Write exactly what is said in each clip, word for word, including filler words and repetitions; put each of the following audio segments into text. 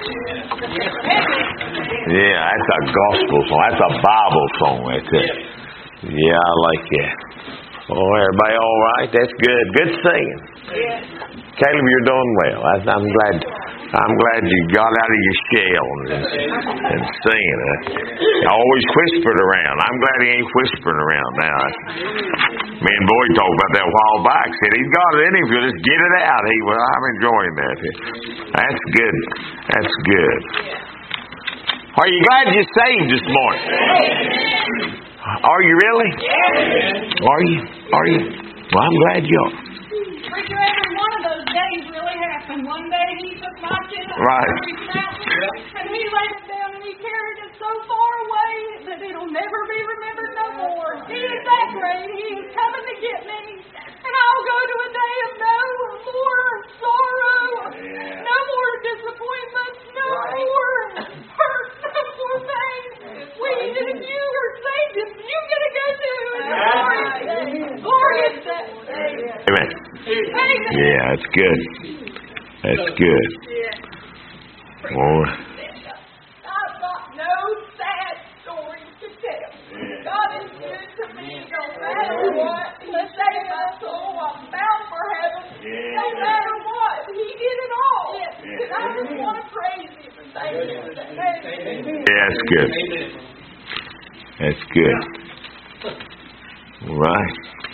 Yeah, that's a gospel song. That's a Bible song. That's it. Yeah, I like that. Oh, everybody all right? That's good. Good singing. Caleb, you're doing well. I, I'm glad. I'm glad you got out of your shell and, and singing. I always whispered around. I'm glad he ain't whispering around now. Me and Boyd talked about that a while back. Said he's got it in him. If you just get it out. He well, I'm enjoying that. That's good. That's good. Are you glad you're saved this morning? Are you really? Are you? Are you? Well, I'm glad you are. Preacher, every one of those days really happened. One day he took my kid up Right. to the mountain, and he laid it down and he carried it so far away that it'll never be remembered no more. He is that great. He is coming to get me, and I'll go to a day of no more sorrow, no more disappointments, no more hurt, no more pain. We did if you are saved, if you get to go to glorious, glorious day. Amen. Yeah, that's good. That's good. Oh. I've got no sad stories to tell. God is good to me no matter what. He saved my soul. I'm bound for heaven. No matter what. He did it all. And I just want to praise Him and thank Him. Yeah, that's good. That's good. All right.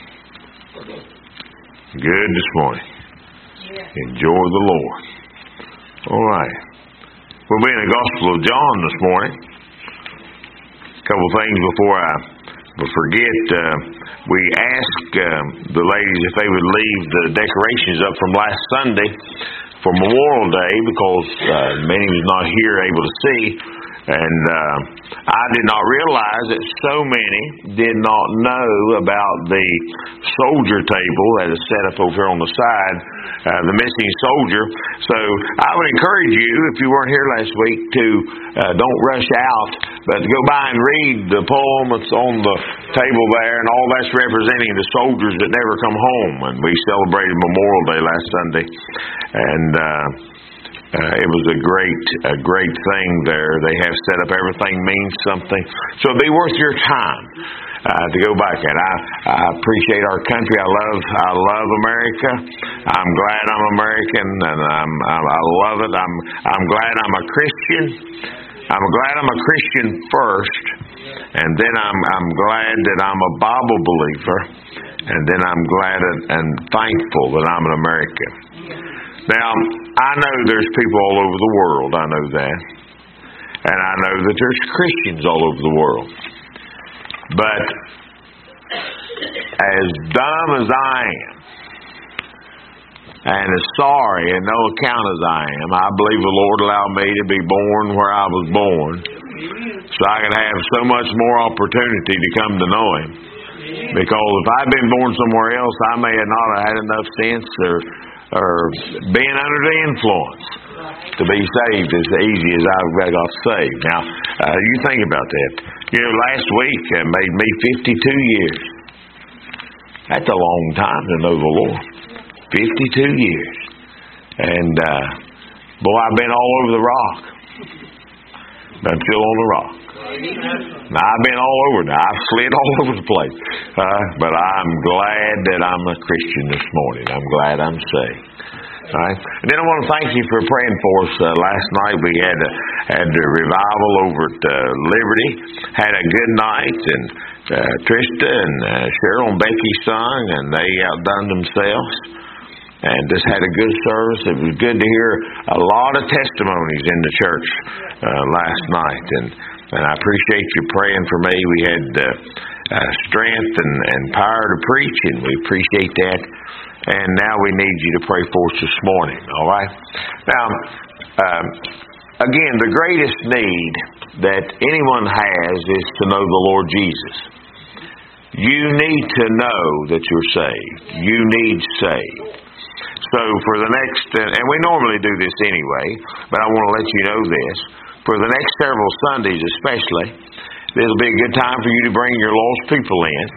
Good this morning. Enjoy the Lord. All right. We'll be in the Gospel of John this morning. A couple of things before I forget. Uh, we asked uh, the ladies if they would leave the decorations up from last Sunday for Memorial Day because uh, many was not here able to see. And uh, I did not realize that so many did not know about the soldier table that is set up over here on the side, uh, the missing soldier. So I would encourage you, if you weren't here last week, to uh, don't rush out, but go by and read the poem that's on the table there, and all that's representing the soldiers that never come home. And we celebrated Memorial Day last Sunday, and uh, Uh, it was a great, a great thing there. They have set up everything means something, so it'll be worth your time uh, to go back. And I, I appreciate our country. I love, I love America. I'm glad I'm American, and I'm, I'm I love it. I'm, I'm glad I'm a Christian. I'm glad I'm a Christian first, and then I'm, I'm glad that I'm a Bible believer, and then I'm glad and thankful that I'm an American. Now, I know there's people all over the world. I know that. And I know that there's Christians all over the world. But as dumb as I am, and as sorry and no account as I am, I believe the Lord allowed me to be born where I was born so I could have so much more opportunity to come to know Him. Because if I'd been born somewhere else, I may have not had enough sense or or being under the influence to be saved as easy as I got saved. Now, uh, you think about that. You know, last week uh, made me fifty-two years. That's a long time to know the Lord. fifty-two years. And, uh, boy, I've been all over the rock. But I'm still on the rock. Now, I've been all over now. I've slid all over the place. Uh, but I'm glad that I'm a Christian this morning. I'm glad I'm saved. All right. And then I want to thank you for praying for us. Uh, last night we had a, had a revival over at uh, Liberty. Had a good night. And uh, Trista and uh, Cheryl and Becky sung. And they outdone themselves. And just had a good service. It was good to hear a lot of testimonies in the church uh, last night. And And I appreciate you praying for me. We had uh, uh, strength and, and power to preach, and we appreciate that. And now we need you to pray for us this morning, all right? Now, um, again, the greatest need that anyone has is to know the Lord Jesus. You need to know that you're saved. You need saved. So for the next, and we normally do this anyway, but I want to let you know this. For the next several Sundays especially, this will be a good time for you to bring your lost people in.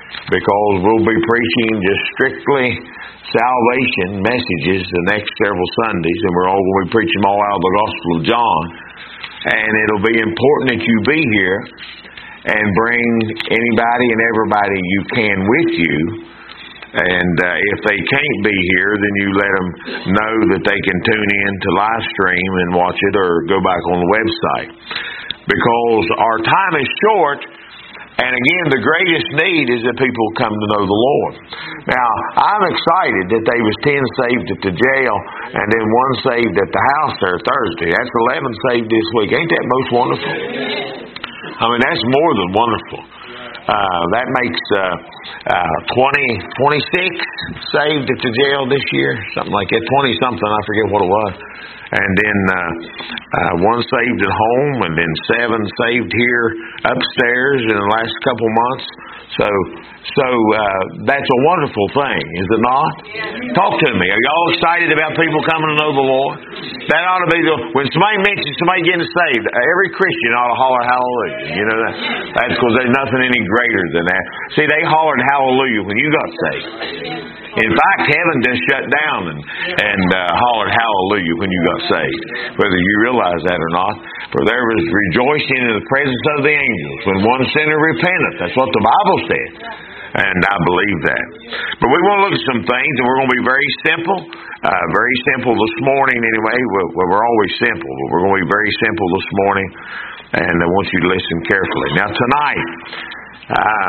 because we'll be preaching just strictly salvation messages the next several Sundays, and we're all going to be preaching all out of the Gospel of John. And it'll be important that you be here and bring anybody and everybody you can with you. And uh, if they can't be here, then you let them know that they can tune in to live stream and watch it, or go back on the website. Because our time is short, and again, the greatest need is that people come to know the Lord. Now, I'm excited that they was ten saved at the jail, and then one saved at the house there Thursday. That's eleven saved this week. Ain't that most wonderful? I mean, that's more than wonderful. Uh, that makes uh, uh, twenty, twenty-six saved at the jail this year, something like that. twenty something, I forget what it was. And then uh, uh, one saved at home, and then seven saved here upstairs in the last couple months. So, so uh, that's a wonderful thing, is it not? Yeah. Talk to me. Are y'all excited about people coming to know the Lord? That ought to be the, when somebody mentions somebody getting saved, every Christian ought to holler hallelujah. You know that? That's because there's nothing any greater than that. See, they hollered hallelujah when you got saved. In fact, heaven just shut down and, and uh, hollered hallelujah when you got saved, whether you realize that or not. For there was rejoicing in the presence of the angels when one sinner repented. That's what the Bible said. And I believe that. But we want to look at some things, and we're going to be very simple. Uh, very simple this morning anyway. We're, we're always simple, but we're going to be very simple this morning. And I want you to listen carefully. Now tonight, um,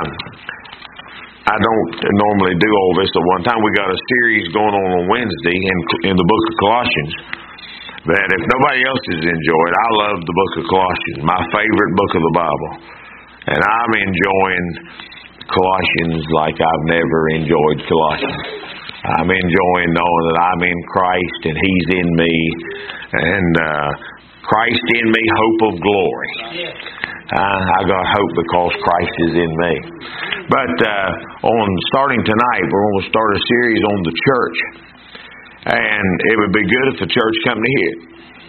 I don't normally do all this at one time. We got a series going on on Wednesday in, in the book of Colossians that if nobody else has enjoyed, I love the book of Colossians, my favorite book of the Bible. And I'm enjoying Colossians like I've never enjoyed Colossians. I'm enjoying knowing that I'm in Christ and He's in me, and uh, Christ in me, hope of glory. Uh, I got hope because Christ is in me. But uh, on starting tonight, we're going to start a series on the church, and it would be good if the church come to hear it.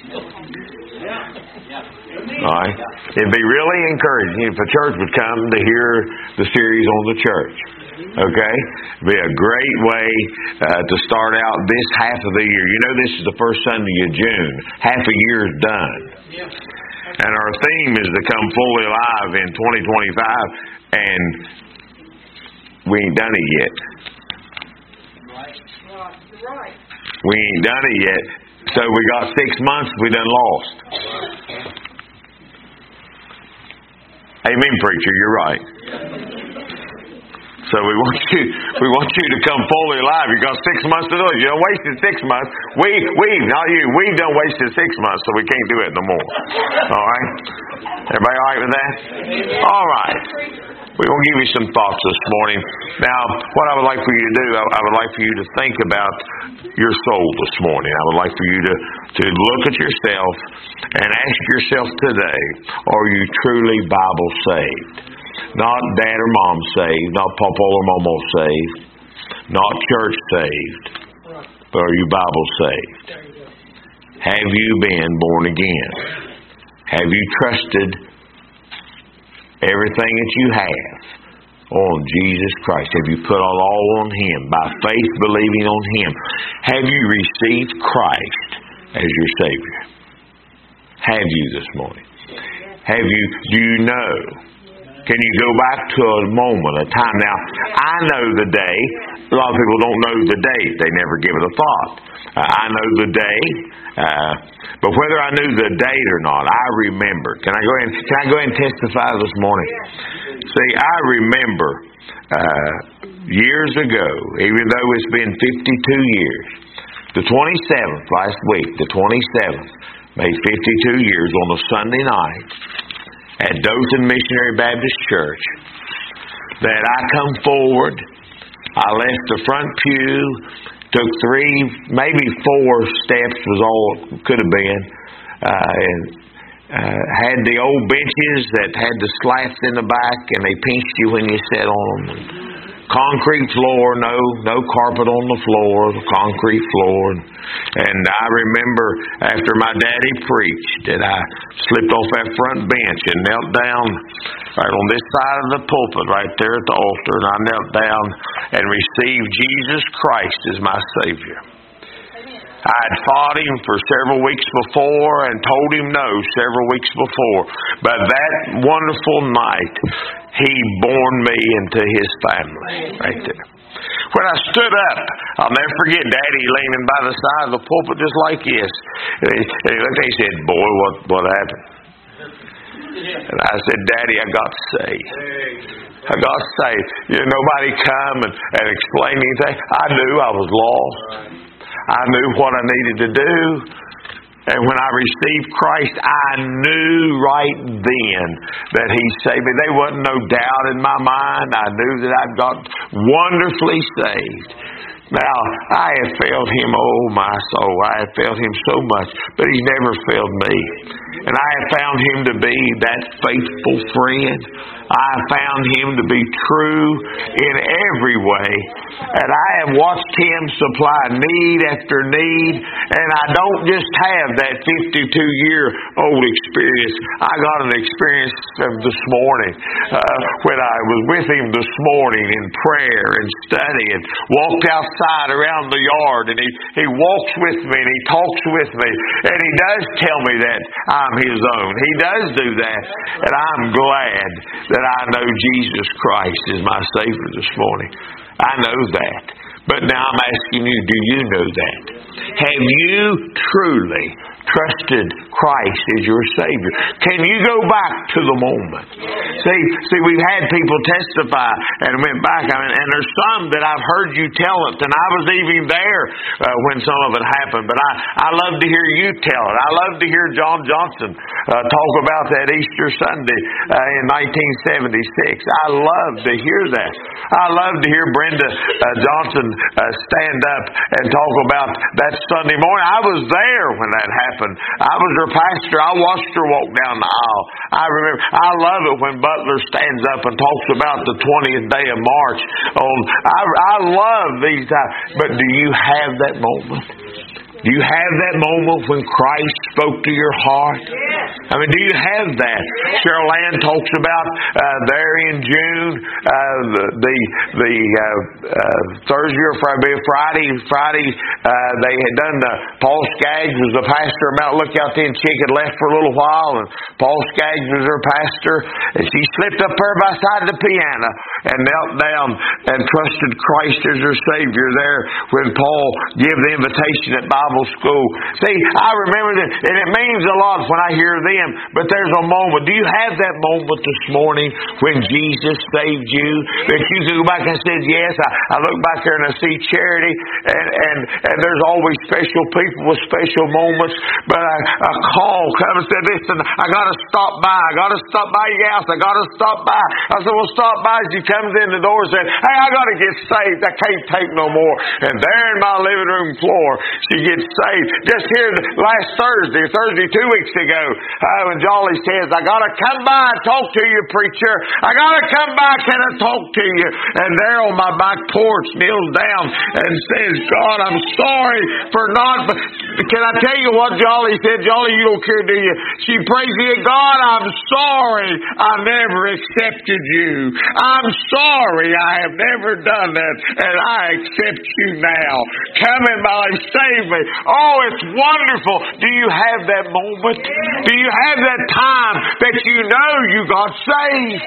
All right, it'd be really encouraging if the church would come to hear the series on the church. Okay, it'd be a great way uh, to start out this half of the year. You know, this is the first Sunday of June. Half a year's done. And our theme is to come fully alive in twenty twenty-five, and we ain't done it yet. Right. We ain't done it yet. So we got six months we done lost. Amen, preacher, you're right. So we want you we want you to come fully alive. You got six months to do it. You done wasted six months. We we not you, we done wasted six months, so we can't do it no more. All right? Everybody all right with that? All right. We're going to give you some thoughts this morning. Now, what I would like for you to do, I, I would like for you to think about your soul this morning. I would like for you to, to look at yourself and ask yourself today, are you truly Bible saved? Not dad or mom saved, not papa or mama saved, not church saved, but are you Bible saved? Have you been born again? Have you trusted everything that you have on Jesus Christ? Have you put all, all on Him, by faith believing on Him? Have you received Christ as your Savior? Have you this morning? Have you, do you know? Can you go back to a moment, a time? Now, I know the day. A lot of people don't know the date. They never give it a thought. Uh, I know the day. Uh, but whether I knew the date or not, I remember. Can I go ahead and, can I go ahead and testify this morning? See, I remember uh, years ago, even though it's been fifty-two years, the twenty-seventh, last week, the twenty-seventh, made fifty-two years on a Sunday night at Dothan Missionary Baptist Church, that I come forward. I left the front pew, took three, maybe four steps was all it could have been, uh, and uh, had the old benches that had the slats in the back, and they pinched you when you sat on them. concrete floor, no no carpet on the floor, the concrete floor. And I remember after my daddy preached that I slipped off that front bench and knelt down right on this side of the pulpit, right there at the altar, and I knelt down and received Jesus Christ as my Savior. I had fought him for several weeks before and told him no several weeks before. But that wonderful night, he born me into his family right there. When I stood up, I'll never forget Daddy leaning by the side of the pulpit just like this. And he, and he looked at me and said, "Boy, what, what happened?" And I said, "Daddy, I got saved. I got saved." You know, nobody come and, and explain anything. I knew I was lost. I knew what I needed to do. And when I received Christ, I knew right then that He saved me. There wasn't no doubt in my mind. I knew that I'd got wonderfully saved. Now, I have failed Him, oh my soul. I have failed Him so much, but He's never failed me. And I have found Him to be that faithful friend. I have found Him to be true in every way. And I have watched Him supply need after need. And I don't just have that fifty-two-year-old experience. I got an experience of this morning uh, when I was with Him this morning in prayer and study and walked outside around the yard. And He, he walks with me and He talks with me. And He does tell me that I'm His own. He does do that. And I'm glad that I know Jesus Christ is my Savior this morning. I know that. But now I'm asking you, do you know that? Have you truly trusted Christ as your Savior? Can you go back to the moment? See, see, we've had people testify and went back, I mean, and there's some that I've heard you tell it, and I was even there uh, when some of it happened. But I, I love to hear you tell it. I love to hear John Johnson uh, talk about that Easter Sunday uh, in nineteen seventy-six. I love to hear that. I love to hear Brenda uh, Johnson uh, stand up and talk about that Sunday morning. I was there when that happened. I was her pastor. I watched her walk down the aisle. I remember. I love it when Butler stands up and talks about the twentieth day of March. On I, I love these times. But do you have that moment? Do you have that moment when Christ spoke to your heart? I mean, do you have that? Cheryl Ann talks about uh, there in June, uh, the the, the uh, uh, Thursday or Friday, Friday, Friday uh, they had done the, Paul Skaggs was the pastor of Mount Lookout. Then Chick had left for a little while, and Paul Skaggs was her pastor. And she slipped up there by the side of the piano and knelt down and trusted Christ as her Savior there when Paul gave the invitation at Bible school. See, I remember that, and it means a lot when I hear them, but there's a moment. Do you have that moment this morning when Jesus saved you? That you can go back and say, yes, I, I look back there and I see Charity, and, and, and there's always special people with special moments, but a, a call comes and said, listen, I got to stop by. I got to stop by your house. I got to stop by. I said, well, stop by. She comes in the door and said, hey, I got to get saved. I can't take no more. And there in my living room floor, she gets saved. Just here last Thursday, Thursday two weeks ago, uh, when Jolly says, I got to come by and talk to you, preacher. I got to come by and talk to you. And there on my back porch kneels down and says, God, I'm sorry for not... Can I tell you what Jolly said? Jolly, you don't care, do you? She prays to you, God, I'm sorry I never accepted you. I'm sorry I have never done that, and I accept you now. Come in my life, save me. Oh, it's wonderful. Do you have that moment? Do you have that time that you know you got saved?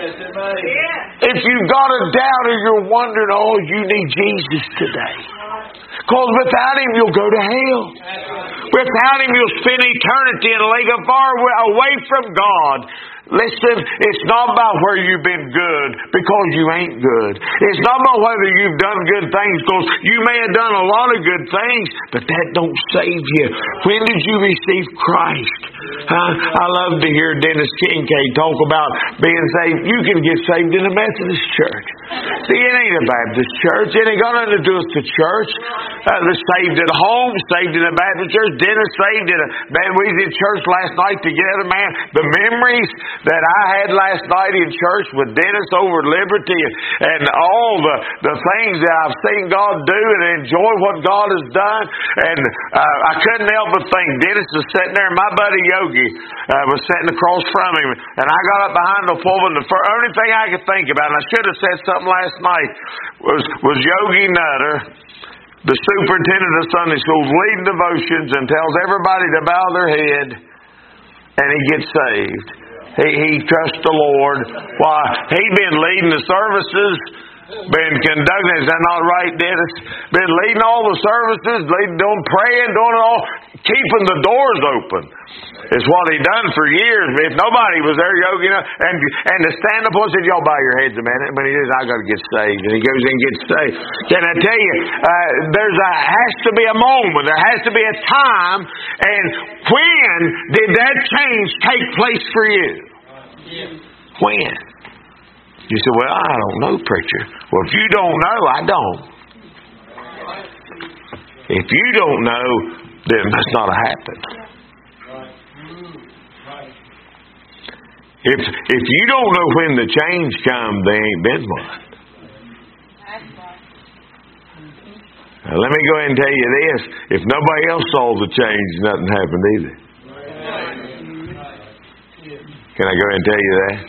If you've got a doubt or you're wondering, oh, you need Jesus today. Because without Him, you'll go to hell. Without Him, you'll spend eternity in a lake of fire away from God. Listen, it's not about where you've been good because you ain't good. It's not about whether you've done good things because you may have done a lot of good things, but that don't save you. When did you receive Christ? Huh? I love to hear Dennis Kincaid talk about being saved. You can get saved in a Methodist church. See, it ain't a Baptist church. It ain't got nothing to do with the church. Uh, they're saved at home, saved in a Baptist church. Dennis saved in a... Man, we was in church last night together, man. The memories... that I had last night in church with Dennis over at Liberty and all the, the things that I've seen God do and enjoy what God has done. And uh, I couldn't help but think Dennis was sitting there and my buddy Yogi uh, was sitting across from him. And I got up behind the pulpit and the first, only thing I could think about, and I should have said something last night, was, was Yogi Nutter, the superintendent of Sunday schools, leading devotions and tells everybody to bow their head, and he gets saved. He, he trusts the Lord. Why? He'd been leading the services, been conducting, is that not right, Dennis? Been leading all the services, leading, doing praying, doing it all, keeping the doors open. It's what he done for years. If nobody was there, Yogi, and and to stand up and said, y'all bow your heads a minute. When he says, I got to get saved, and he goes in and gets saved. Can I tell you, uh, there's a has to be a moment, there has to be a time, and when did that change take place for you? When? You say, well, I don't know, preacher. Well, if you don't know, I don't. If you don't know, then that's not happened. If if you don't know when the change comes, there ain't been one. Now, let me go ahead and tell you this. If nobody else saw the change, nothing happened either. Can I go ahead and tell you that?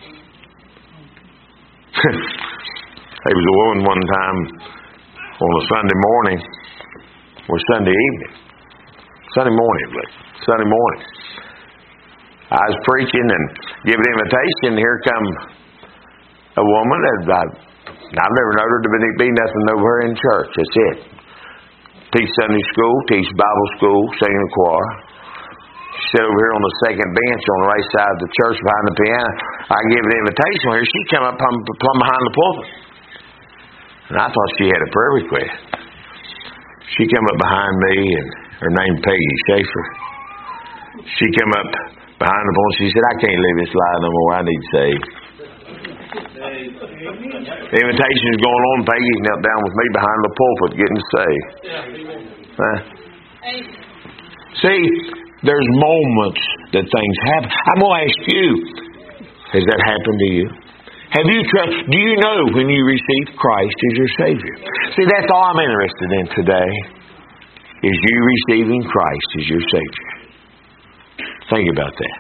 There was a woman one time on a Sunday morning, or Sunday evening. Sunday morning, but Sunday morning. I was preaching and giving invitation. Here come a woman that I, I've never known her to be, be nothing over her in church. That's it. Teach Sunday school, teach Bible school, sing in the choir. She sat over here on the second bench on the right side of the church behind the piano. I gave an invitation here. She came up plumb, plumb behind the pulpit. And I thought she had a prayer request. She came up behind me, and her name Peggy Schaefer. She came up behind the pulpit. She said, I can't live this life no more. I need saved. The invitation is going on. Peggy knelt down with me behind the pulpit getting saved. Huh? See, there's moments that things happen. I'm going to ask you, has that happened to you? Have you tried? Do you know when you received Christ as your Savior? See, that's all I'm interested in today, is you receiving Christ as your Savior. Think about that.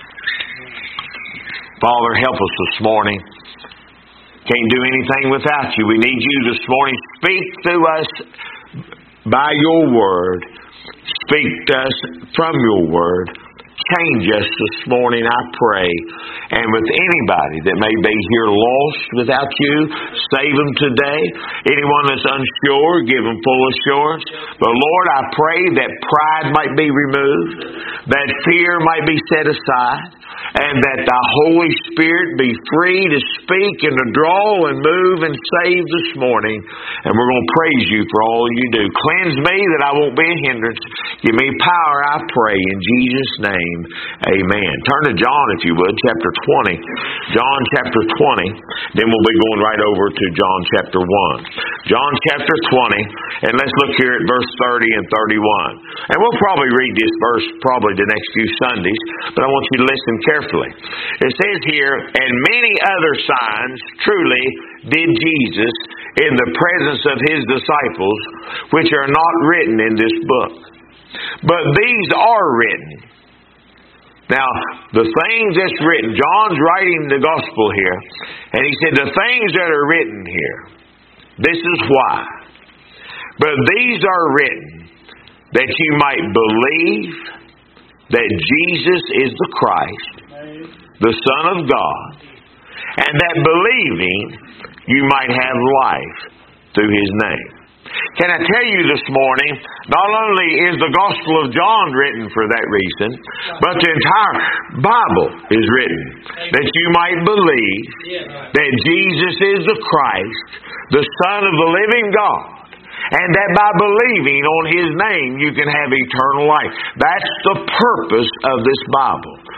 Father, help us this morning. Can't do anything without you. We need you this morning. Speak through us by your word. Speak to us from your word. Change us this morning, I pray. And with anybody that may be here lost without you, save them today. Anyone that's unsure, give them full assurance. But Lord, I pray that pride might be removed, that fear might be set aside, and that the Holy Spirit be free to speak and to draw and move and save this morning. And we're going to praise you for all you do. Cleanse me that I won't be a hindrance. Give me power, I pray, in Jesus' name. Amen. Turn to John, if you would, chapter twenty. John chapter twenty. Then we'll be going right over to John chapter one. John chapter twenty. And let's look here at verse thirty and thirty-one. And we'll probably read this verse probably the next few Sundays, but I want you to listen carefully. It says here, and many other signs truly did Jesus in the presence of his disciples, which are not written in this book. But these are written. Now, the things that's written, John's writing the gospel here, and he said the things that are written here, this is why. But these are written that you might believe that Jesus is the Christ, the Son of God, and that believing you might have life through his name. Can I tell you this morning, not only is the Gospel of John written for that reason, but the entire Bible is written that you might believe that Jesus is the Christ, the Son of the living God, and that by believing on his name you can have eternal life. That's the purpose of this Bible.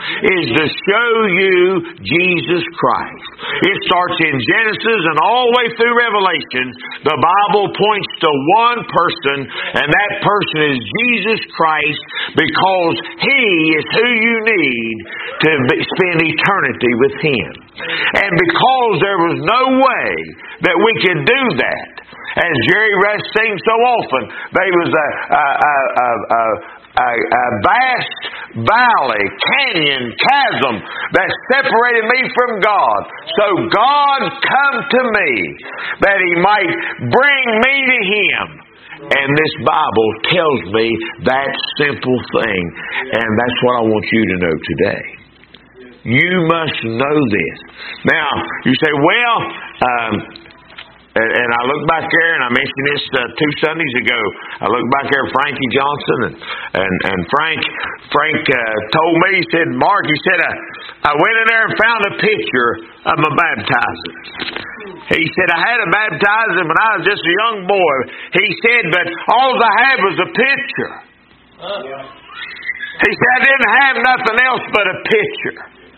is to show you Jesus Christ. It starts in Genesis and all the way through Revelation. The Bible points to one person, and that person is Jesus Christ, because He is who you need to spend eternity with Him. And because there was no way that we could do that, as Jerry Rush sings so often, there was a, a, a, a, a A, a vast valley, canyon, chasm that separated me from God. So God come to me that He might bring me to Him. And this Bible tells me that simple thing. And that's what I want you to know today. You must know this. Now, you say, well, um, And, and I look back there, and I mentioned this uh, two Sundays ago. I look back there at Frankie Johnson, and and, and Frank Frank uh, told me, he said, Mark, he said, I, I went in there and found a picture of my baptizing. He said, I had a baptizing when I was just a young boy. He said, but all I had was a picture. He said, I didn't have nothing else but a picture.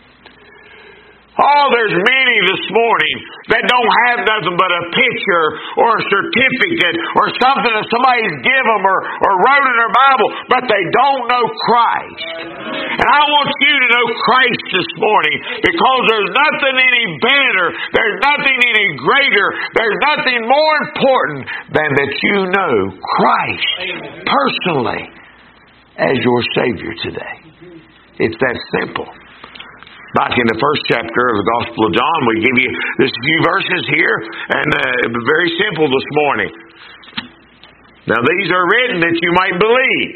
Oh, there's many this morning that don't have nothing but a picture or a certificate or something that somebody's given them or, or wrote in their Bible, but they don't know Christ. And I want you to know Christ this morning, because there's nothing any better, there's nothing any greater, there's nothing more important than that you know Christ personally as your Savior today. It's that simple. Back in the first chapter of the Gospel of John, we give you this few verses here, and uh, very simple this morning. Now, these are written that you might believe.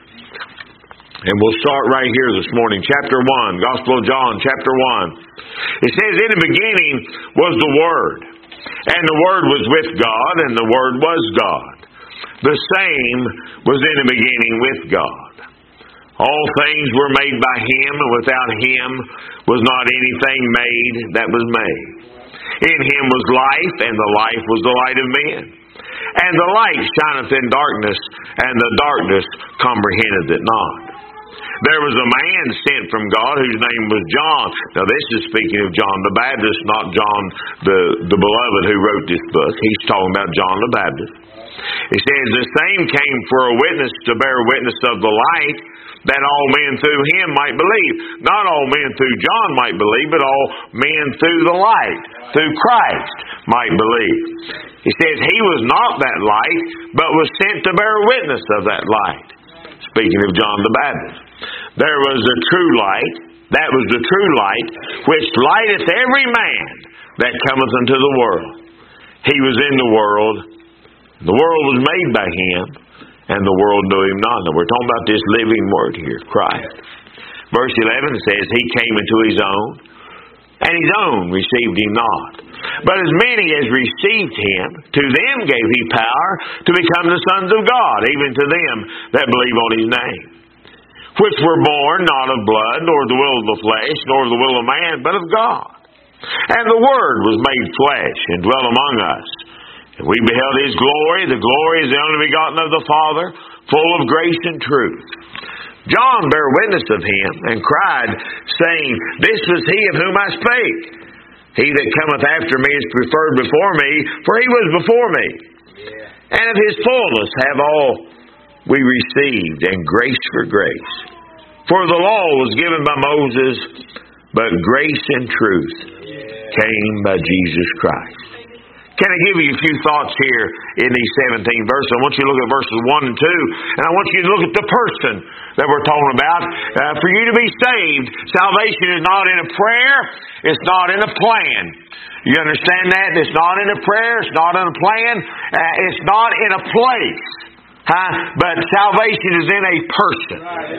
And we'll start right here this morning. Chapter one, Gospel of John, chapter one. It says, in the beginning was the Word, and the Word was with God, and the Word was God. The same was in the beginning with God. All things were made by Him, and without Him was not anything made that was made. In Him was life, and the life was the light of men. And the light shineth in darkness, and the darkness comprehended it not. There was a man sent from God whose name was John. Now this is speaking of John the Baptist, not John the, the beloved who wrote this book. He's talking about John the Baptist. He says, the same came for a witness to bear witness of the light, that all men through Him might believe. Not all men through John might believe, but all men through the light, through Christ, might believe. He says, He was not that light, but was sent to bear witness of that light. Speaking of John the Baptist. There was a true light, that was the true light, which lighteth every man that cometh into the world. He was in the world, the world was made by Him, and the world knew Him not. Now we're talking about this living Word here, Christ. Verse eleven says, He came into His own, and His own received Him not. But as many as received Him, to them gave He power to become the sons of God, even to them that believe on His name. Which were born not of blood, nor the will of the flesh, nor the will of man, but of God. And the Word was made flesh, and dwelt among us. And we beheld His glory. The glory is the only begotten of the Father, full of grace and truth. John bare witness of Him, and cried, saying, This was He of whom I spake. He that cometh after me is preferred before me, for He was before me. Yeah. And of His fullness have all we received, and grace for grace. For the law was given by Moses, but grace and truth came by Jesus Christ. Can I give you a few thoughts here in these seventeen verses? I want you to look at verses one and two, and I want you to look at the person that we're talking about. Uh, for you to be saved, salvation is not in a prayer, it's not in a plan. You understand that? It's not in a prayer, it's not in a plan, uh, it's not in a place. Huh? But salvation is in a person.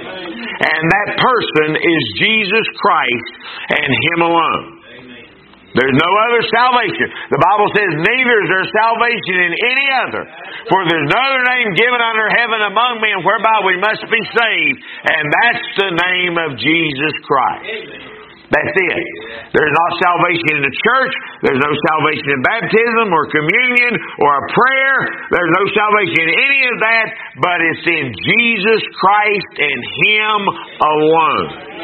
And that person is Jesus Christ and Him alone. There's no other salvation. The Bible says, neither is there salvation in any other. For there's no other name given under heaven among men whereby we must be saved. And that's the name of Jesus Christ. That's it. There's not salvation in the church. There's no salvation in baptism or communion or a prayer. There's no salvation in any of that. But it's in Jesus Christ and Him alone.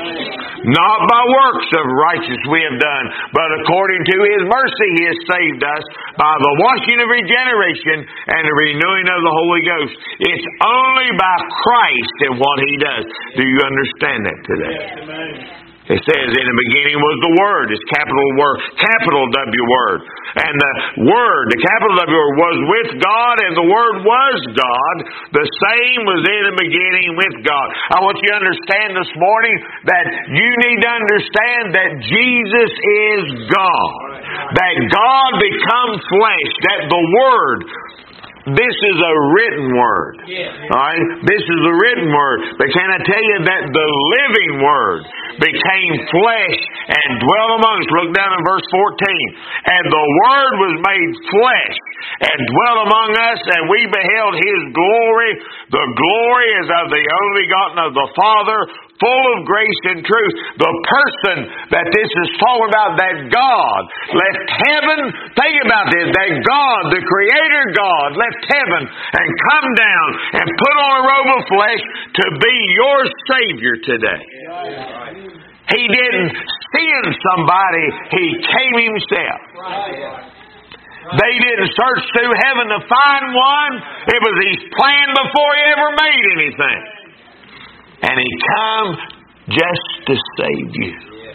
Not by works of righteousness we have done, but according to His mercy He has saved us by the washing of regeneration and the renewing of the Holy Ghost. It's only by Christ and what He does. Do you understand that today? It says, in the beginning was the Word. It's capital word, capital W Word. And the Word, the capital W Word, was with God, and the Word was God. The same was in the beginning with God. I want you to understand this morning that you need to understand that Jesus is God. That God becomes flesh. That the Word, this is a written Word. All right? This is a written Word. But can I tell you that the living Word became flesh and dwelt among us? Look down in verse fourteen. And the Word was made flesh and dwelt among us, and we beheld His glory. The glory is of the only begotten of the Father, full of grace and truth. The person that this is talking about, that God left heaven. Think about this. That God, the Creator God, left heaven and come down and put on a robe of flesh to be your Savior today. He didn't send somebody. He came Himself. They didn't search through heaven to find one. It was His plan before He ever made anything. And He come just to save you.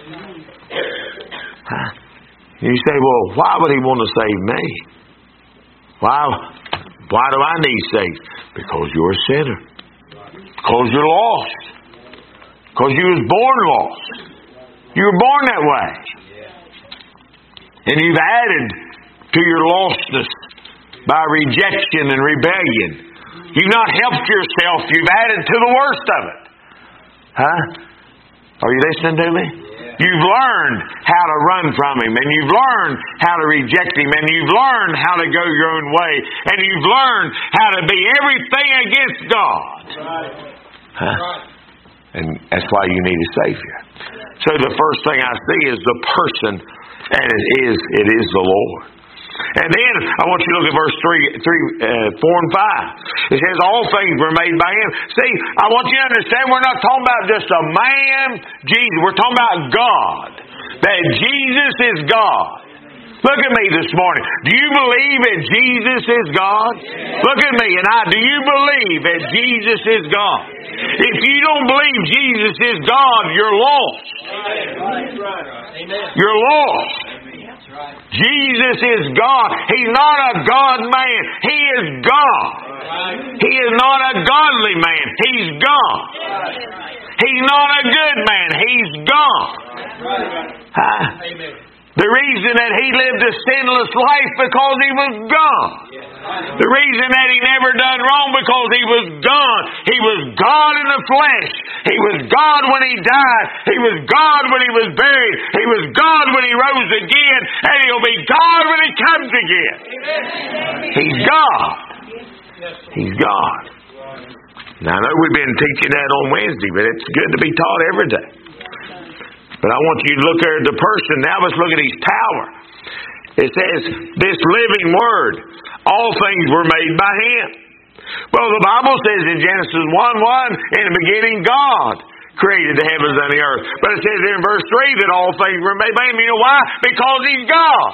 Huh? You say, well, why would He want to save me? Why, why do I need saved? Because you're a sinner. Because you're lost. Because you was born lost. You were born that way. And you've added to your lostness by rejection and rebellion. You've not helped yourself. You've added to the worst of it. Huh? Are you listening to me? Yeah. You've learned how to run from Him, and you've learned how to reject Him, and you've learned how to go your own way, and you've learned how to be everything against God. Right. Huh? Right. And that's why you need a Savior. So the first thing I see is the person, and it is it is the Lord. And then I want you to look at verse three, three, uh, four, and five. It says, "All things were made by Him." See, I want you to understand, we're not talking about just a man, Jesus. We're talking about God. That Jesus is God. Look at me this morning. Do you believe that Jesus is God? Look at me and I. Do you believe that Jesus is God? If you don't believe Jesus is God, you're lost. You're lost. Jesus is God. He's not a God man. He is God. He is not a godly man. He's God. He's not a good man. He's God. Huh? The reason that He lived a sinless life because He was God. The reason that He never done wrong because He was God. He was God in the flesh. He was God when He died. He was God when He was buried. He was God when He rose again. And He'll be God when He comes again. He's God. He's God. Now I know we've been teaching that on Wednesday, but it's good to be taught every day. But I want you to look at the person. Now let's look at His power. It says, this living Word, all things were made by Him. Well, the Bible says in Genesis one one, in the beginning God created the heavens and the earth. But it says in verse three that all things were made by Him. You know why? Because He's God.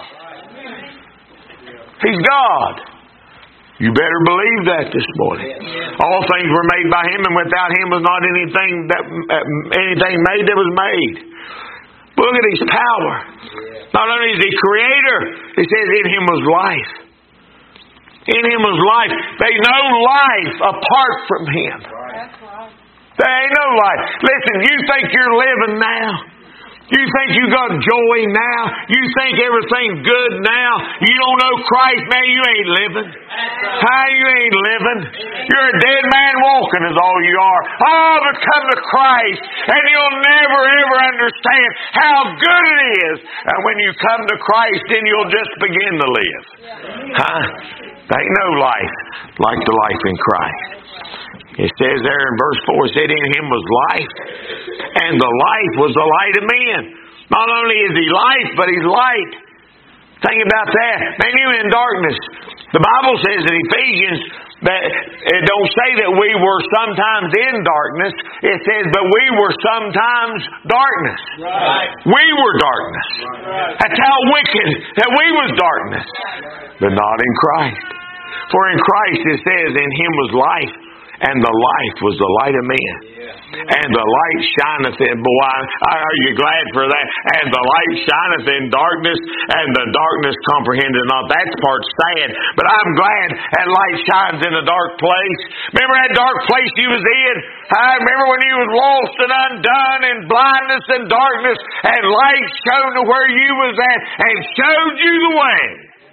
He's God. You better believe that this morning. All things were made by Him, and without Him was not anything that uh, anything made that was made. But look at His power. Not only is He Creator, it says in Him was life. In Him was life. There's no life apart from Him. There ain't no life. Listen, you think you're living now? You think you got joy now? You think everything's good now? You don't know Christ, man, you ain't living. How you ain't living? You're a dead man walking is all you are. Oh, but come to Christ and you'll never ever understand how good it is. And when you come to Christ, then you'll just begin to live. Huh? There ain't no life like the life in Christ. It says there in verse four, it said in Him was life, and the life was the light of men. Not only is He life, but He's light. Think about that. Man, you're in darkness. The Bible says in Ephesians that it don't say that we were sometimes in darkness. It says, but we were sometimes darkness. Right. We were darkness. Right. That's how wicked that we was darkness. But not in Christ. For in Christ it says, in Him was life, and the life was the light of men. And the light shineth in, boy, are you glad for that? And the light shineth in darkness, and the darkness comprehended not. That part's sad, but I'm glad that light shines in a dark place. Remember that dark place you was in? I remember when you was lost and undone in blindness and darkness, and light shone to where you was at and showed you the way.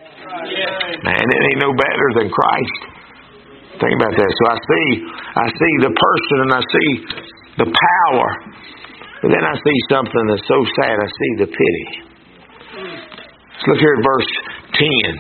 Man, it ain't no better than Christ. Think about that. So I see, I see the person and I see the power. But then I see something that's so sad. I see the pity. Let's look here at verse ten.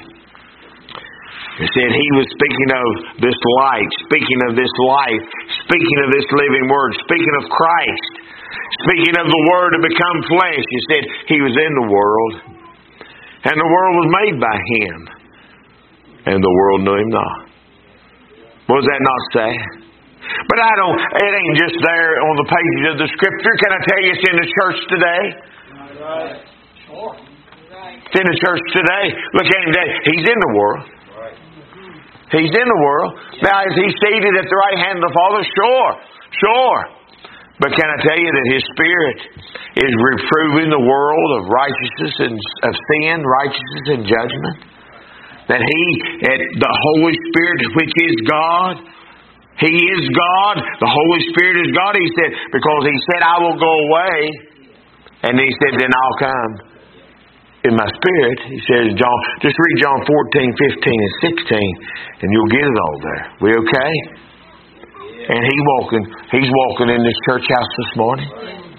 It said he was speaking of this light, speaking of this life, speaking of this living word, speaking of Christ, speaking of the word to become flesh. He said he was in the world, and the world was made by him, and the world knew him not. What does that not say? But I don't, it ain't just there on the pages of the Scripture. Can I tell you it's in the church today? Right. Sure. It's in the church today. Look at him today. He's in the world. He's in the world. Now is he seated at the right hand of the Father? Sure. Sure. But can I tell you that His Spirit is reproving the world of righteousness and of sin, righteousness and judgment? That He, the Holy Spirit, which is God, He is God, the Holy Spirit is God. He said, because He said, I will go away. And He said, then I'll come in my Spirit. He says, John, just read John fourteen, fifteen, and sixteen, and you'll get it all there. We okay? And He walking, He's walking in this church house this morning.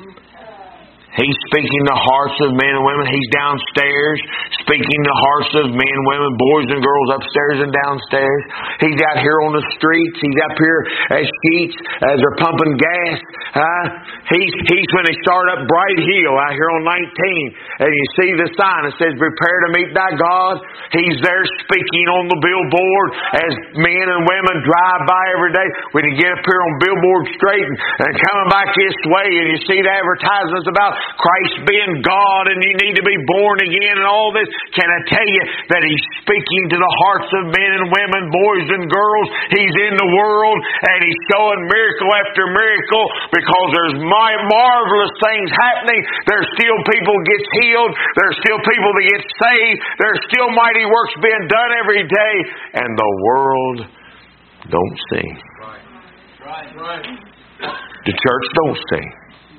He's speaking to hearts of men and women. He's downstairs speaking to hearts of men and women, boys and girls upstairs and downstairs. He's out here on the streets. He's up here at Sheets as they're pumping gas. Uh, he's, he's when they start up Bright Hill out here on nineteen. And you see the sign that says, prepare to meet thy God. He's there speaking on the billboard as men and women drive by every day. When you get up here on Billboard Street and, and coming back this way and you see the advertisements about Christ being God and you need to be born again and all this. Can I tell you that He's speaking to the hearts of men and women, boys and girls? He's in the world and He's showing miracle after miracle because there's marvelous things happening. There's still people gets healed. There's still people that get saved. There's still mighty works being done every day. And the world don't sing. Right. Right. Right. The church don't sing.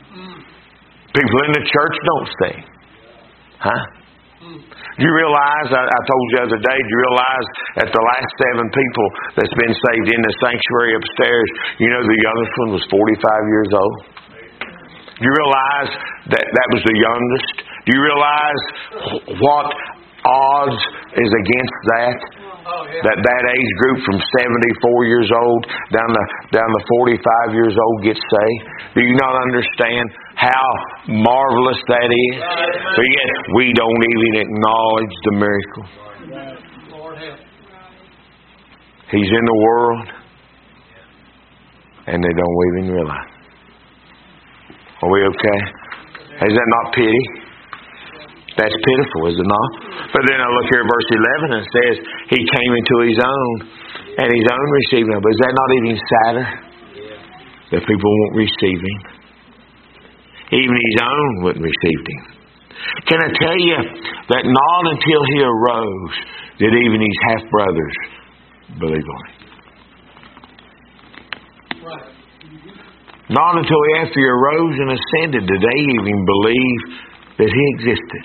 People in the church don't sing. Huh? Do you realize, I, I told you the other day, do you realize that the last seven people that's been saved in the sanctuary upstairs, you know the youngest one was forty-five years old? Do you realize that that was the youngest? Do you realize what odds is against that? Oh, yeah. That that age group from seventy-four years old down to down to forty-five years old gets saved. Do you not understand how marvelous that is? But yet we don't even acknowledge the miracle. Lord help. He's in the world, and they don't even realize. Are we okay? Is that not pity? That's pitiful, is it not? But then I look here at verse eleven and it says, He came into His own, and His own received Him. But is that not even sadder? That people won't receive Him. Even His own wouldn't receive Him. Can I tell you that not until He arose did even His half-brothers believe on Him. Right. Not until after He arose and ascended did they even believe that He existed.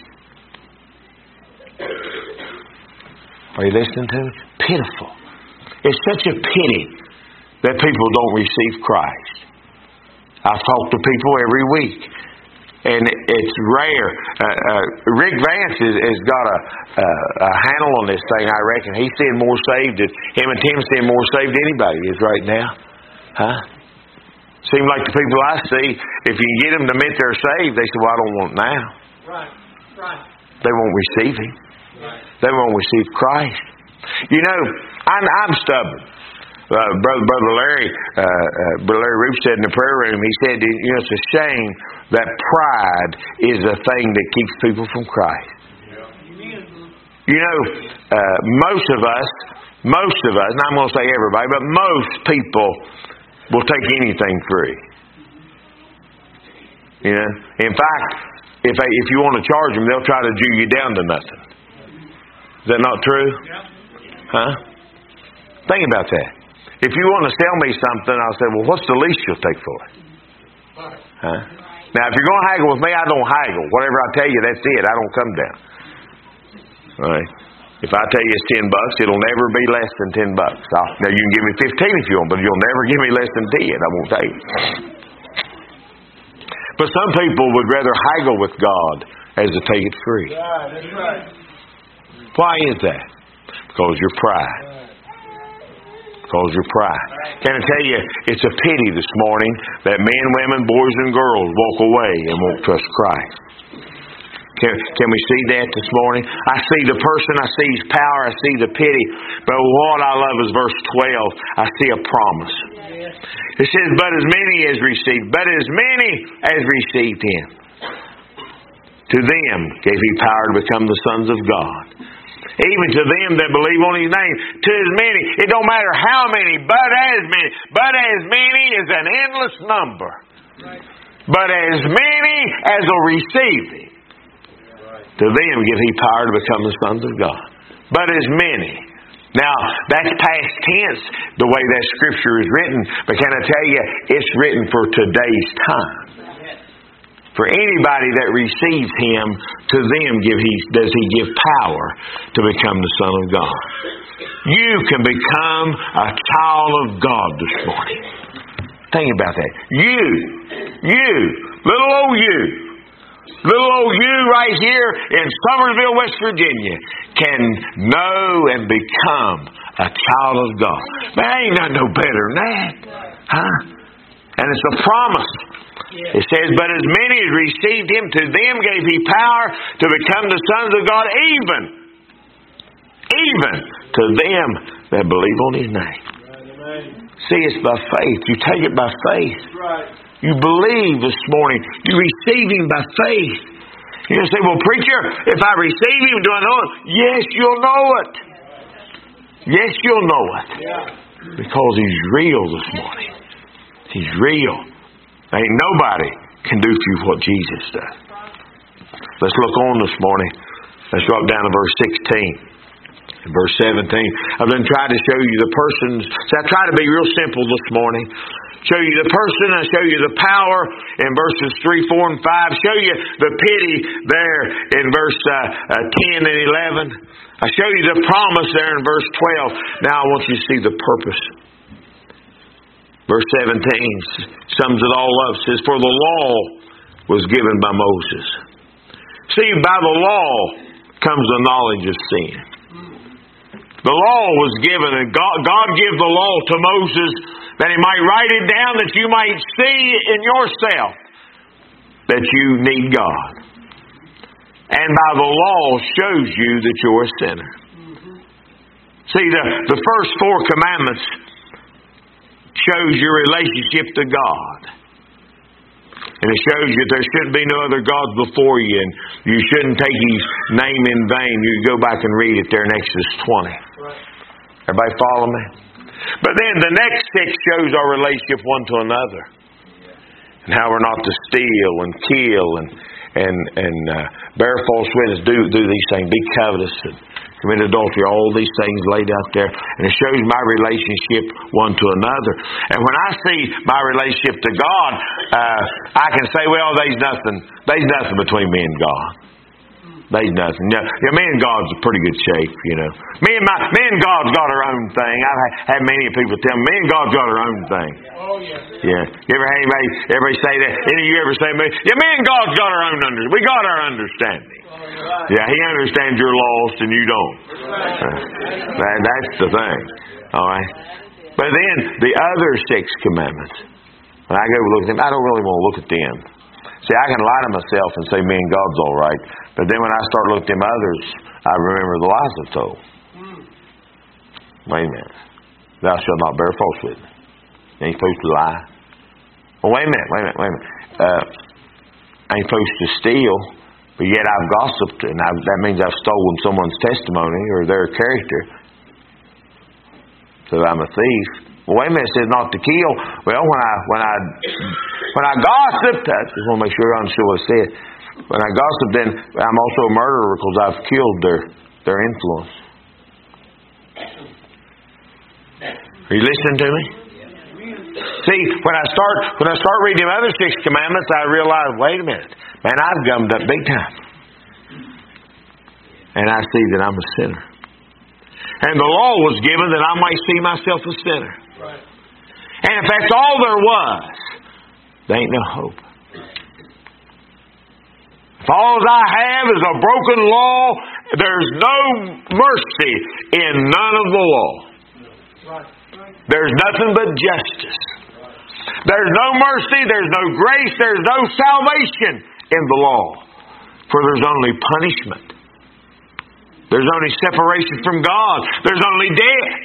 Are you listening to me? Pitiful. It's such a pity that people don't receive Christ. I talk to people every week, and it's rare. Uh, uh, Rick Vance has, has got a, uh, a handle on this thing, I reckon. He's seeing more saved than him and Tim seeing more saved than anybody is right now. Huh? Seem like the people I see, if you get them to admit they're saved, they say, well, I don't want it now. Right. Right. They won't receive Him. Right. They won't receive Christ. You know, I'm, I'm stubborn. Uh, brother, brother Larry, uh, uh, Brother Larry Roop said in the prayer room, he said, you know, it's a shame that pride is a thing that keeps people from Christ. You know, uh, most of us, most of us, and I'm going to say everybody, but most people will take anything free. You know, in fact, if they, if you want to charge them, they'll try to Jew you down to nothing. Is that not true? Huh? Think about that. If you want to sell me something, I'll say, well, what's the least you'll take for it? Huh? Now, if you're going to haggle with me, I don't haggle. Whatever I tell you, that's it. I don't come down. All right? If I tell you it's ten bucks, it'll never be less than ten bucks. I'll, now, you can give me fifteen if you want, but you'll never give me less than ten. I won't take it. But some people would rather haggle with God as to take it free. Right, that's right. Why is that? Because you're pride. Because you're pride. Can I tell you, it's a pity this morning that men, women, boys, and girls walk away and won't trust Christ. Can, can we see that this morning? I see the person, I see his power, I see the pity. But what I love is verse twelve. I see a promise. It says, but as many as received, but as many as received Him, to them gave He power to become the sons of God. Even to them that believe on His name. To as many. It don't matter how many, but as many. But as many is an endless number. Right. But as many as will receive Him, to them give He power to become the sons of God. But as many. Now, that's past tense, the way that Scripture is written. But can I tell you, it's written for today's time. For anybody that receives Him, to them give He does He give power to become the Son of God. You can become a child of God this morning. Think about that. You, you, little old you, little old you right here in Summersville, West Virginia, can know and become a child of God. Man, ain't nothing no better than that. Huh? And it's a promise. It says, but as many as received Him, to them gave He power to become the sons of God, even, even to them that believe on His name. See, it's by faith. You take it by faith. You believe this morning. You receive Him by faith. You say, well, preacher, if I receive Him, do I know it? Yes, you'll know it. Yes, you'll know it. Because He's real this morning. He's real. Ain't nobody can do for you what Jesus does. Let's look on this morning. Let's drop down to verse sixteen. And verse seventeen. I've been trying to show you the persons. So I try to be real simple this morning. Show you the person. I show you the power in verses three, four, and five. Show you the pity there in verse uh, uh, ten and eleven. I show you the promise there in verse twelve. Now I want you to see the purpose. Verse seventeen sums it all up. It says, for the law was given by Moses. See, by the law comes the knowledge of sin. The law was given, and God, God gave the law to Moses that He might write it down, that you might see in yourself that you need God. And by the law shows you that you're a sinner. See, the, the first four commandments shows your relationship to God. And it shows you there shouldn't be no other gods before you, and you shouldn't take His name in vain. You go back and read it there in Exodus twenty. Right. Everybody follow me? But then the next six shows our relationship one to another. And how we're not to steal and kill and and, and uh, bear false witness, do, do these things, be covetous and commit adultery, all these things laid out there. And it shows my relationship one to another. And when I see my relationship to God, uh, I can say, well, there's nothing, there's nothing between me and God. There's nothing. Yeah, yeah, me and God's in pretty good shape, you know. Me and my, me and God's got our own thing. I've had many people tell me, me and God's got our own thing. Oh, yeah. Yeah. You ever had anybody, everybody say that? Any of you ever say to me, yeah, me and God's got our own understanding. We got our understanding. Oh, right. Yeah, He understands you're lost and you don't. Right. Uh, that, that's the thing. All right. But then the other six commandments, when I go look at them, I don't really want to look at them. See, I can lie to myself and say me and God's all right. But then when I start looking at them others, I remember the lies I told. Wait a minute. Thou shalt not bear false witness. You ain't supposed to lie. Well, wait a minute, wait a minute, wait a minute. Uh, I ain't supposed to steal, but yet I've gossiped, and I've, that means I've stolen someone's testimony or their character. So I'm a thief. Well, wait a minute, it says not to kill. Well, when I when I when I gossiped, I just want to make sure I understand what it said. When I gossiped, then I'm also a murderer because I've killed their their influence. Are you listening to me? See, when I start when I start reading the other six commandments, I realize, wait a minute, man, I've gummed up big time, and I see that I'm a sinner. And the law was given that I might see myself a sinner. Right. And if that's all there was, there ain't no hope. If all I have is a broken law, there's no mercy in none of the law. Right. There's nothing but justice. There's no mercy, there's no grace, there's no salvation in the law. For there's only punishment. There's only separation from God. There's only death.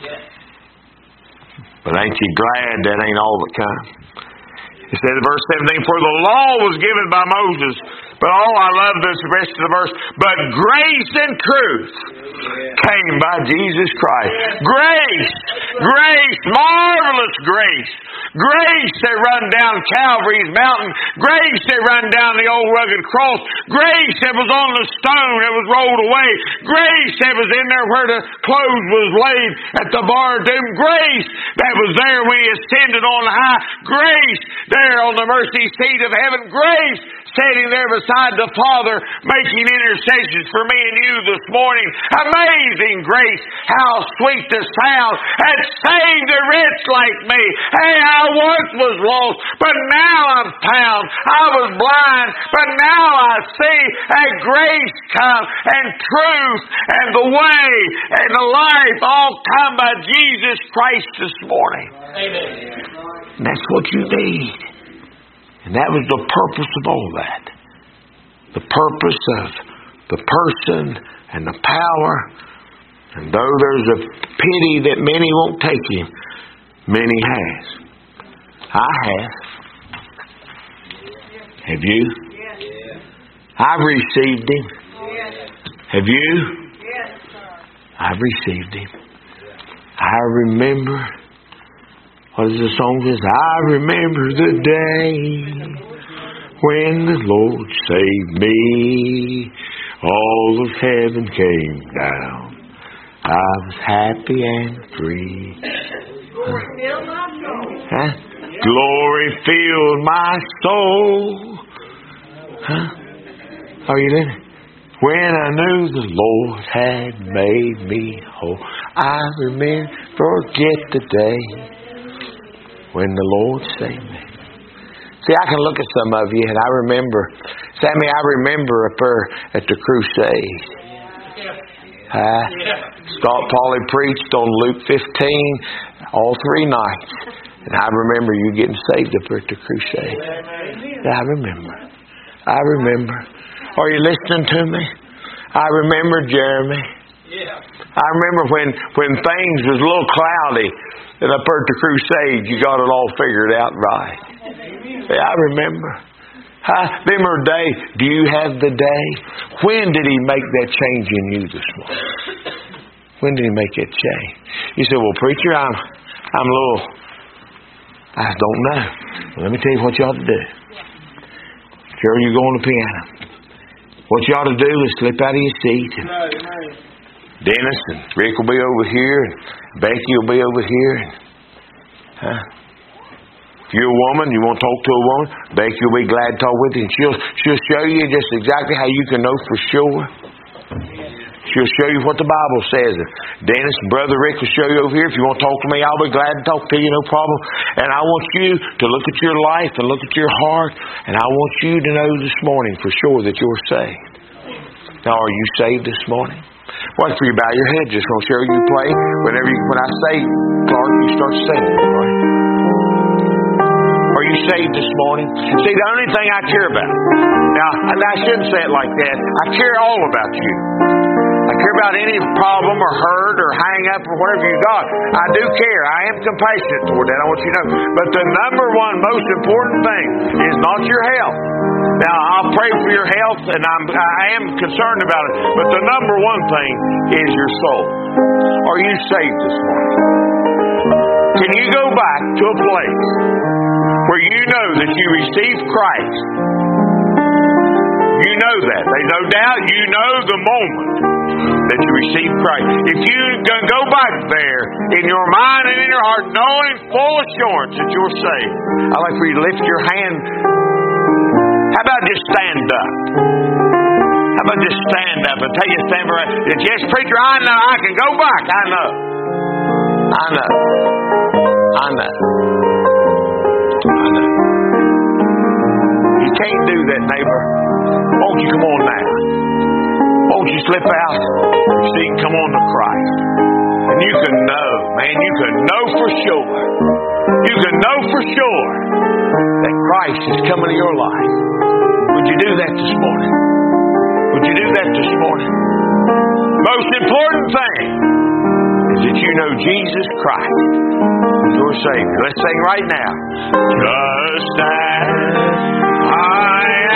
But ain't you glad that ain't all that comes? It says in verse seventeen, for the law was given by Moses, but oh, I love this rest of the verse, but grace and truth came by Jesus Christ. Grace, grace, marvelous grace. Grace that run down Calvary's mountain. Grace that run down the old rugged cross. Grace that was on the stone that was rolled away. Grace that was in there where the clothes was laid at the bar of doom. Grace that was there when He ascended on high. Grace there on the mercy seat of heaven. Grace sitting there beside the Father making intercessions for me and you this morning. Amazing grace. How sweet the sound that saved a wretch like me. Hey, I once was lost, but now I'm found. I was blind, but now I see. And grace come, and truth, and the way, and the life all come by Jesus Christ this morning. Amen. And that's what you need. And that was the purpose of all that. The purpose of the person and the power. And though there's a pity that many won't take Him, many has. I have. Have you? I've received Him. Have you? I've received Him. I remember. What does the song say? I remember the day when the Lord saved me. All of heaven came down. I was happy and free. Huh? Glory filled my soul. Huh? Are you listening? When I knew the Lord had made me whole. I remember, forget the day when the Lord saved me. See, I can look at some of you and I remember, Sammy, I remember up there at the crusade. Uh, Scott Pauley preached on Luke fifteen all three nights. And I remember you getting saved up there at the crusade. I remember. I remember. Are you listening to me? I remember Jeremy. I remember when, when things was a little cloudy and up there at the crusade you got it all figured out right. Yeah, I remember. Huh? Remember the day. Do you have the day? When did He make that change in you this morning? When did He make that change? You say, well, preacher, I'm I'm a little, I don't know. Well, let me tell you what you ought to do. Carol, you go on the piano. What you ought to do is slip out of your seat. And Dennis and Rick will be over here. And Becky will be over here. And, huh? If you're a woman, you want to talk to a woman, Becky will be glad to talk with you. And she'll, she'll show you just exactly how you can know for sure. She'll show you what the Bible says. And Dennis and Brother Rick will show you over here. If you want to talk to me, I'll be glad to talk to you, no problem. And I want you to look at your life and look at your heart. And I want you to know this morning for sure that you're saved. Now, are you saved this morning? Well, if you bow your head, just going to show you play. Whenever you, when I say, Clark, you start singing. Right? Are you saved this morning? See, the only thing I care about. Now, I shouldn't say it like that. I care all about you. I I care about any problem or hurt or hang up or whatever you got. I do care. I am compassionate toward that. I want you to know. But the number one most important thing is not your health. Now, I'll pray for your health, and I'm, I am concerned about it. But the number one thing is your soul. Are you saved this morning? Can you go back to a place where you know that you received Christ? You know that. There's no doubt you know the moment that you received Christ. If you can go back there in your mind and in your heart, knowing full assurance that you're saved, I'd like for you to lift your hand. How about just stand up? How about just stand up and tell you to stand right? Yes, preacher, I know. I can go back. I know. I know. I know. I know. You can't do that, neighbor. Won't you come on now? Won't you slip out so you can come on to Christ? And you can know, man, you can know for sure. You can know for sure that Christ is coming to your life. Would you do that this morning? Would you do that this morning? Most important thing is that you know Jesus Christ is your Savior. Let's sing right now. Just as I am.